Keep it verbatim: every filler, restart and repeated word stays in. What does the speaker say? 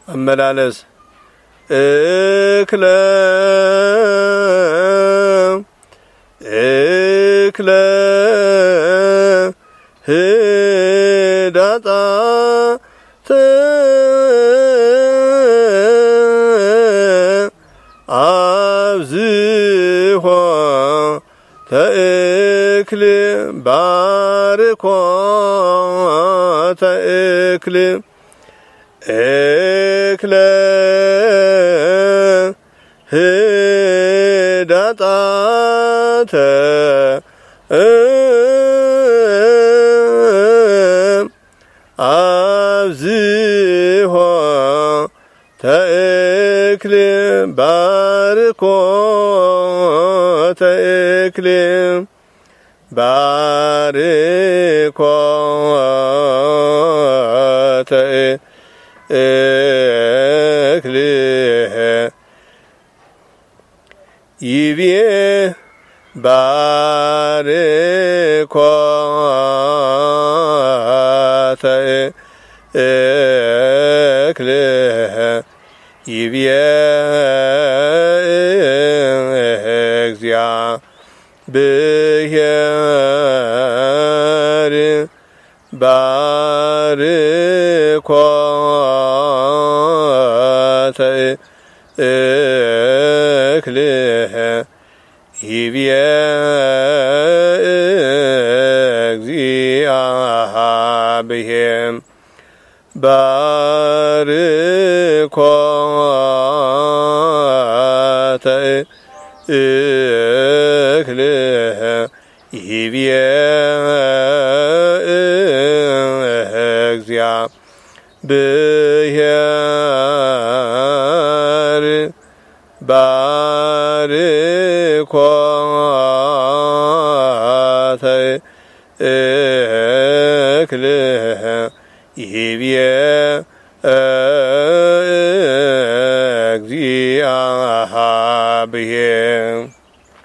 አመላለስ እክለ እክለ ህዳጣ አብዝሖ ተእክል ባርኮ ተእክል እክለ ህዳጣተ አብዝሖ ተእክል ባርኮ ተእክል ባርኮ ተእክል ይቤ ባርኮ ተእክል ይቤ እግዚአብሔር ባርኮ ተእክል ይቤ እግዚአብሔር ባርኮ ተእክል ይቤ እግዚአብሔር ባርኮ ተእክል ይቤ እግዚአብሔር